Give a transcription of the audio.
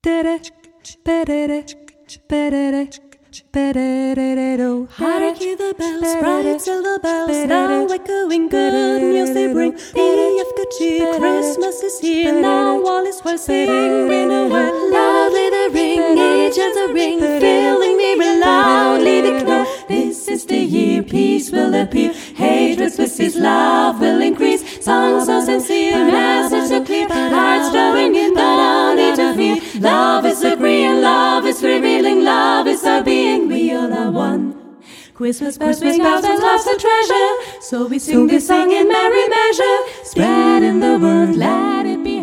Hear the bells, bright silver bells, now echoing good news they bring. Be of good cheer, Christmas is here, now all is well. Sing, ring away, loudly the ring, each other ring, filling me loudly declare. This is the year, peace will appear, hatred will cease, love will increase. Songs so sincere, message so clear, hearts flowing in, don't need to fear. Love is agreeing, love is revealing, love is our being, we all are one. Christmas bells ring out and love's a treasure, so we sing this song in merry measure. Spread in the world, let it be